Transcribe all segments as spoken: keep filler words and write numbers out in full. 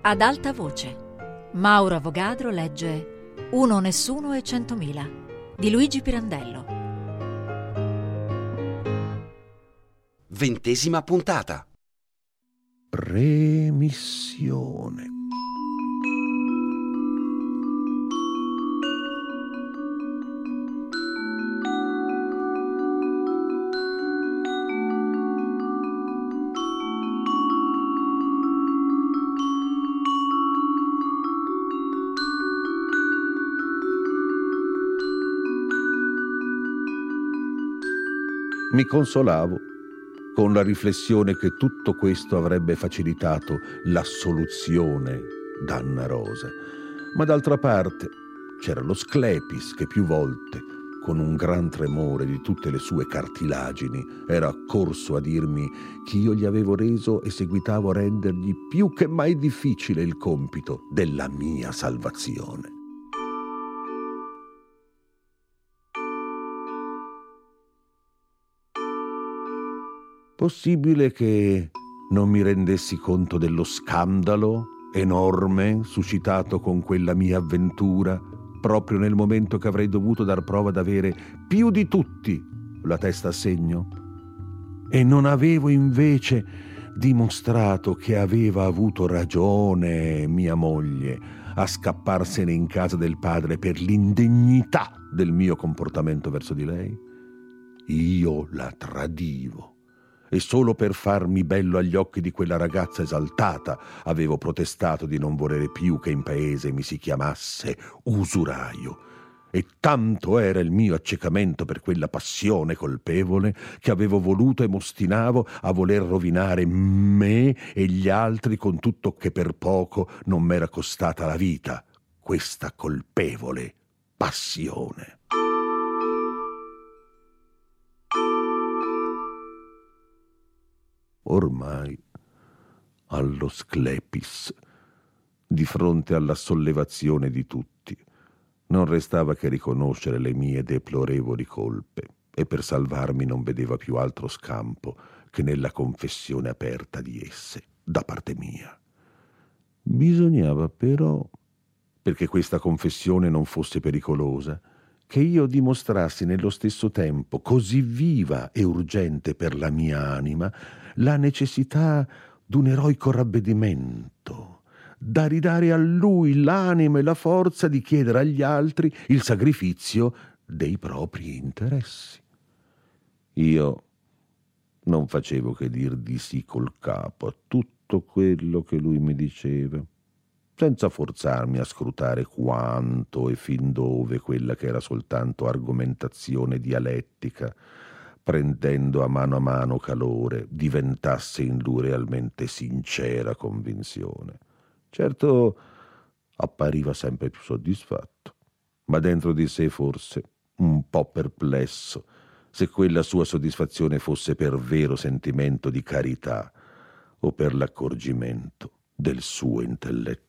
Ad alta voce. Mauro Avogadro legge Uno, Nessuno e Centomila di Luigi Pirandello. Ventesima puntata. Remissione. Mi consolavo con la riflessione che tutto questo avrebbe facilitato l'assoluzione d'Anna Rosa. Ma d'altra parte c'era lo Sclepis che più volte, con un gran tremore di tutte le sue cartilagini, era accorso a dirmi che io gli avevo reso e seguitavo a rendergli più che mai difficile il compito della mia salvazione. Possibile che non mi rendessi conto dello scandalo enorme suscitato con quella mia avventura, proprio nel momento che avrei dovuto dar prova d'avere più di tutti la testa a segno? E non avevo invece dimostrato che aveva avuto ragione mia moglie a scapparsene in casa del padre per l'indegnità del mio comportamento verso di lei? Io la tradivo. E solo per farmi bello agli occhi di quella ragazza esaltata avevo protestato di non volere più che in paese mi si chiamasse usuraio. E tanto era il mio accecamento per quella passione colpevole che avevo voluto e m'ostinavo a voler rovinare me e gli altri, con tutto che per poco non m'era costata la vita questa colpevole passione. Ormai, allo Sclepis, di fronte alla sollevazione di tutti, non restava che riconoscere le mie deplorevoli colpe, e per salvarmi non vedeva più altro scampo che nella confessione aperta di esse, da parte mia. Bisognava però, perché questa confessione non fosse pericolosa, che io dimostrassi nello stesso tempo, così viva e urgente per la mia anima, la necessità d'un eroico ravvedimento, da ridare a lui l'anima e la forza di chiedere agli altri il sacrificio dei propri interessi. Io non facevo che dir di sì col capo a tutto quello che lui mi diceva, senza forzarmi a scrutare quanto e fin dove quella che era soltanto argomentazione dialettica, prendendo a mano a mano calore, diventasse in lui realmente sincera convinzione. Certo, appariva sempre più soddisfatto, ma dentro di sé forse un po' perplesso se quella sua soddisfazione fosse per vero sentimento di carità o per l'accorgimento del suo intelletto.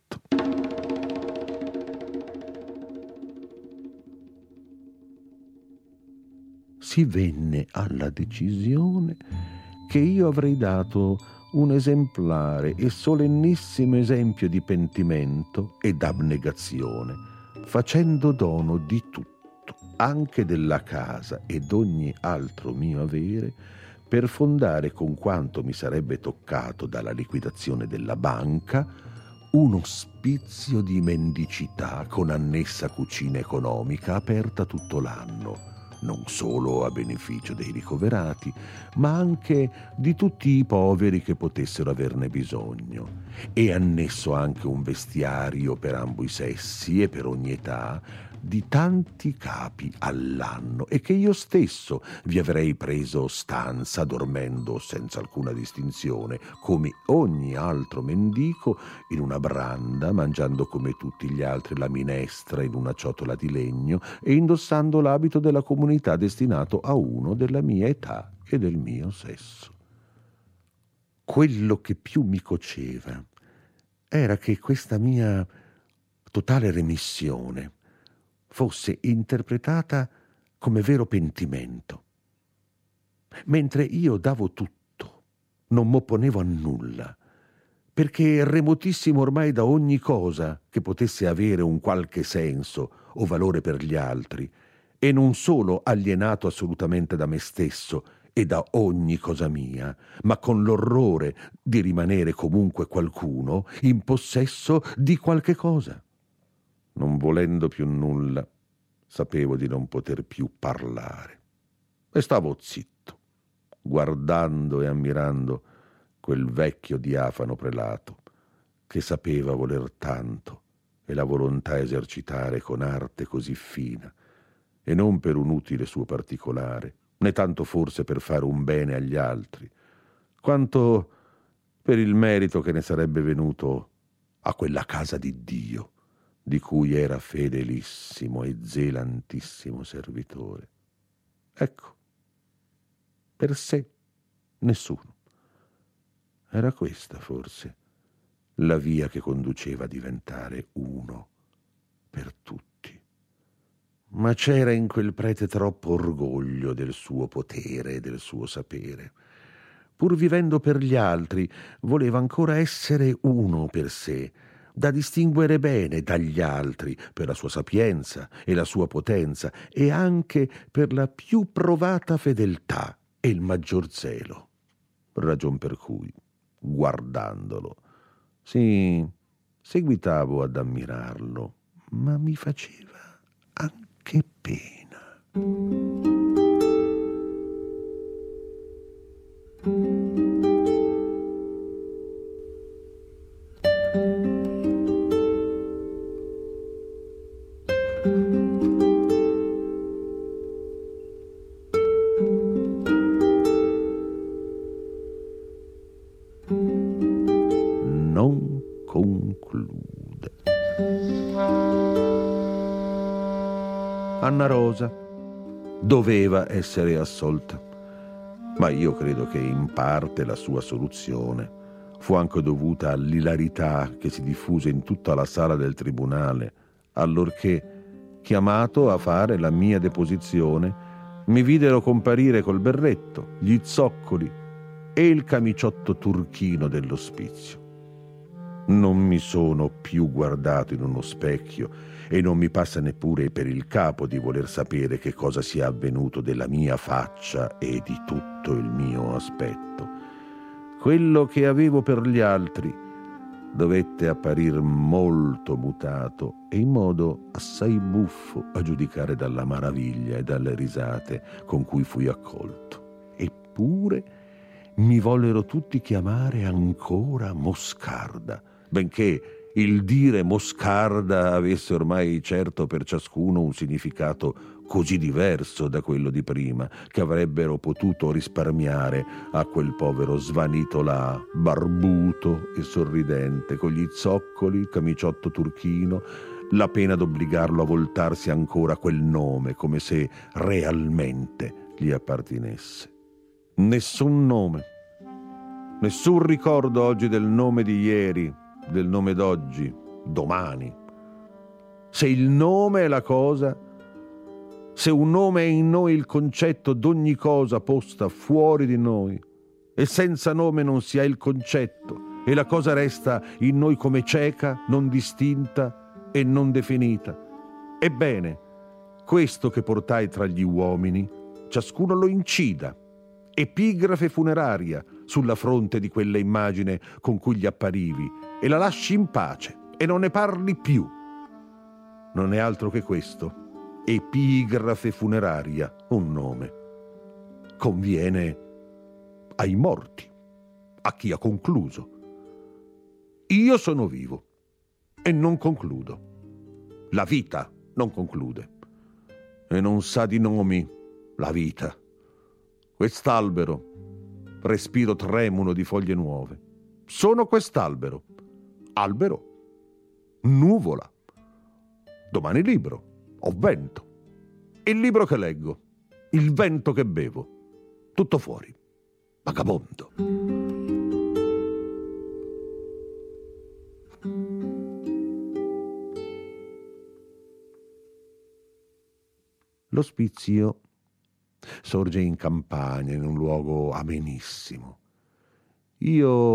Si venne alla decisione che io avrei dato un esemplare e solennissimo esempio di pentimento ed abnegazione, facendo dono di tutto, anche della casa ed ogni altro mio avere, per fondare con quanto mi sarebbe toccato dalla liquidazione della banca un ospizio di mendicità con annessa cucina economica aperta tutto l'anno, non solo a beneficio dei ricoverati, ma anche di tutti i poveri che potessero averne bisogno, e annesso anche un vestiario per ambo i sessi e per ogni età, di tanti capi all'anno, e che io stesso vi avrei preso stanza dormendo senza alcuna distinzione, come ogni altro mendico, in una branda, mangiando come tutti gli altri la minestra in una ciotola di legno e indossando l'abito della comunità destinato a uno della mia età e del mio sesso. Quello che più mi coceva era che questa mia totale remissione fosse interpretata come vero pentimento. Mentre io davo tutto, non m'opponevo a nulla, perché remotissimo ormai da ogni cosa che potesse avere un qualche senso o valore per gli altri, e non solo alienato assolutamente da me stesso e da ogni cosa mia, ma con l'orrore di rimanere comunque qualcuno in possesso di qualche cosa. Non volendo più nulla, sapevo di non poter più parlare e stavo zitto, guardando e ammirando quel vecchio diafano prelato che sapeva voler tanto e la volontà esercitare con arte così fina, e non per un utile suo particolare, né tanto forse per fare un bene agli altri, quanto per il merito che ne sarebbe venuto a quella casa di Dio, di cui era fedelissimo e zelantissimo servitore. Ecco, per sé nessuno. Era questa, forse, la via che conduceva a diventare uno per tutti. Ma c'era in quel prete troppo orgoglio del suo potere e del suo sapere. Pur vivendo per gli altri, voleva ancora essere uno per sé, da distinguere bene dagli altri per la sua sapienza e la sua potenza, e anche per la più provata fedeltà e il maggior zelo. Ragion per cui, guardandolo, sì, seguitavo ad ammirarlo, ma mi faceva anche pena. Non conclude. Anna Rosa doveva essere assolta, ma io credo che in parte la sua assoluzione fu anche dovuta all'ilarità che si diffuse in tutta la sala del tribunale, allorché, chiamato a fare la mia deposizione, mi videro comparire col berretto, gli zoccoli e il camiciotto turchino dell'ospizio. Non mi sono più guardato in uno specchio e non mi passa neppure per il capo di voler sapere che cosa sia avvenuto della mia faccia e di tutto il mio aspetto. Quello che avevo per gli altri dovette apparir molto mutato e in modo assai buffo a giudicare dalla maraviglia e dalle risate con cui fui accolto. Eppure mi vollero tutti chiamare ancora Moscarda, benché il dire Moscarda avesse ormai certo per ciascuno un significato così diverso da quello di prima, che avrebbero potuto risparmiare a quel povero svanito là, barbuto e sorridente, con gli zoccoli, il camiciotto turchino, la pena d'obbligarlo a voltarsi ancora quel nome, come se realmente gli appartenesse. Nessun nome, nessun ricordo oggi del nome di ieri, del nome d'oggi, domani. Se il nome è la cosa, se un nome è in noi il concetto d'ogni cosa posta fuori di noi, e senza nome non si ha il concetto, e la cosa resta in noi come cieca, non distinta e non definita. Ebbene, questo che portai tra gli uomini, ciascuno lo incida, epigrafe funeraria sulla fronte di quella immagine con cui gli apparivi, e la lasci in pace e non ne parli più. Non è altro che questo, epigrafe funeraria, un nome. Conviene ai morti, a chi ha concluso. Io sono vivo e non concludo. La vita non conclude e non sa di nomi la vita. Quest'albero, respiro tremulo di foglie nuove. Sono quest'albero. Albero, nuvola. Domani libro, ho vento. Il libro che leggo, il vento che bevo. Tutto fuori. Vagabondo. L'ospizio sorge in campagna, in un luogo amenissimo. Io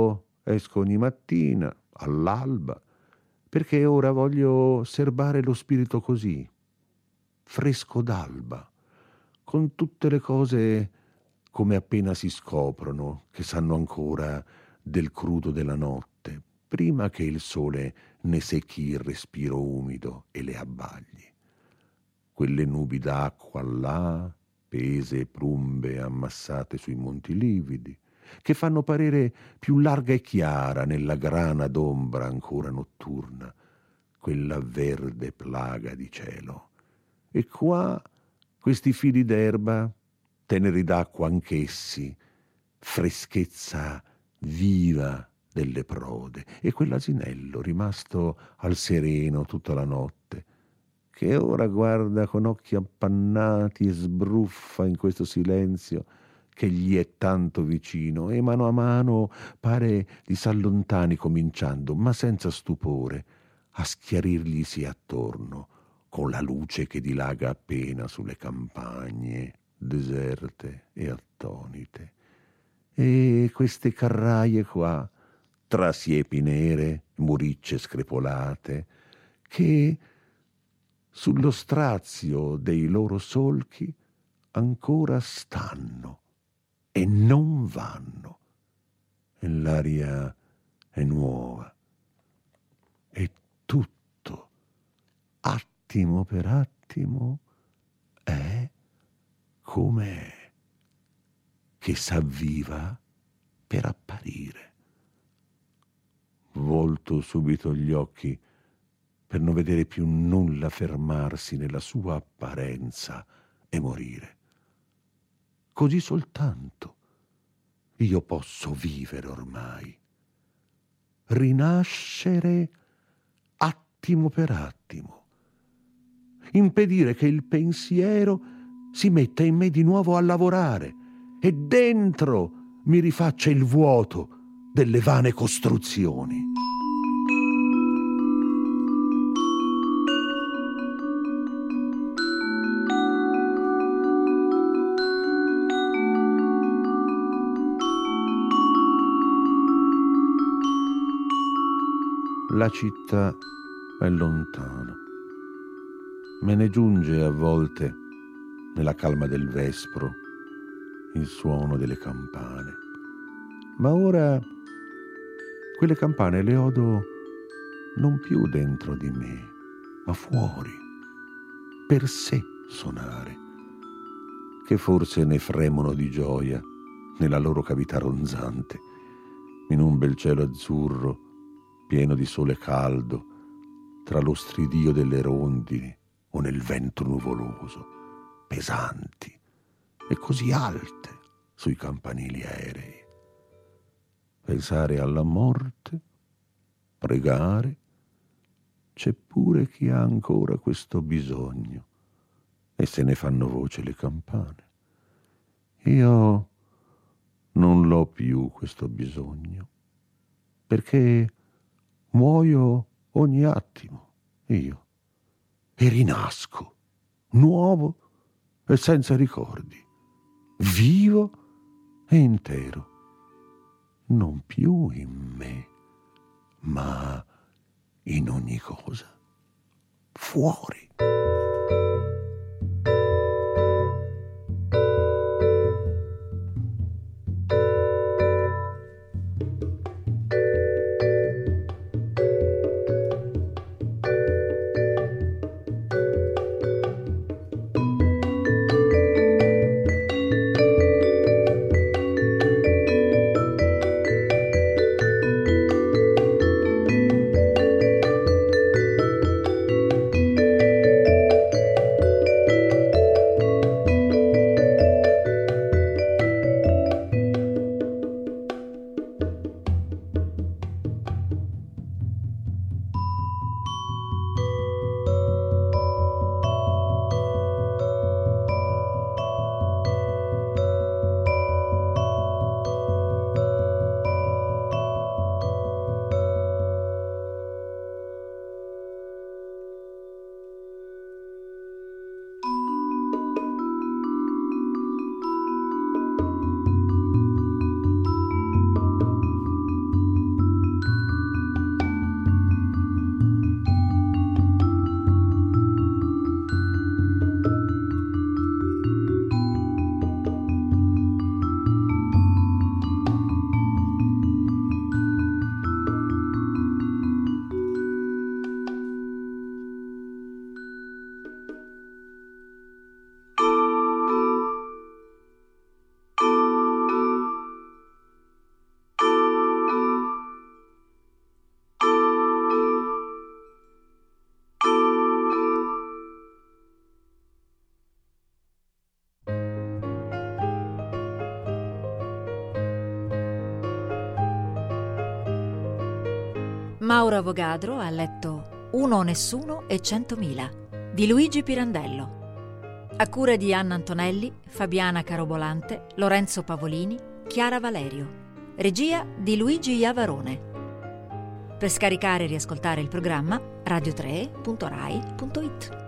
Esco ogni mattina, all'alba, perché ora voglio serbare lo spirito così, fresco d'alba, con tutte le cose come appena si scoprono, che sanno ancora del crudo della notte, prima che il sole ne secchi il respiro umido e le abbagli. Quelle nubi d'acqua là, pese e plumbe ammassate sui monti lividi, che fanno parere più larga e chiara nella grana d'ombra ancora notturna, quella verde plaga di cielo. E qua questi fili d'erba, teneri d'acqua anch'essi, freschezza viva delle prode, e quell'asinello rimasto al sereno tutta la notte, che ora guarda con occhi appannati e sbruffa in questo silenzio che gli è tanto vicino, e mano a mano pare di s'allontani cominciando, ma senza stupore, a schiarirglisi attorno, con la luce che dilaga appena sulle campagne deserte e attonite. E queste carraie qua, tra siepi nere, muricce screpolate, che sullo strazio dei loro solchi ancora stanno e non vanno, e l'aria è nuova, e tutto, attimo per attimo, è come è, che s'avviva per apparire. Volto subito gli occhi per non vedere più nulla fermarsi nella sua apparenza e morire. Così soltanto io posso vivere ormai, rinascere attimo per attimo, impedire che il pensiero si metta in me di nuovo a lavorare e dentro mi rifaccia il vuoto delle vane costruzioni. La città è lontana. Me ne giunge a volte, nella calma del vespro, il suono delle campane. Ma ora quelle campane le odo non più dentro di me, ma fuori, per sé suonare, che forse ne fremono di gioia nella loro cavità ronzante, in un bel cielo azzurro, pieno di sole caldo, tra lo stridio delle rondini o nel vento nuvoloso, pesanti e così alte sui campanili aerei. Pensare alla morte, pregare, c'è pure chi ha ancora questo bisogno, e se ne fanno voce le campane. Io non l'ho più questo bisogno, perché muoio ogni attimo, io, e rinasco, nuovo e senza ricordi, vivo e intero, non più in me, ma in ogni cosa, fuori. Mauro Avogadro ha letto Uno, Nessuno e Centomila di Luigi Pirandello. A cura di Anna Antonelli, Fabiana Carobolante, Lorenzo Pavolini, Chiara Valerio. Regia di Luigi Iavarone. Per scaricare e riascoltare il programma radio tre punto rai punto it.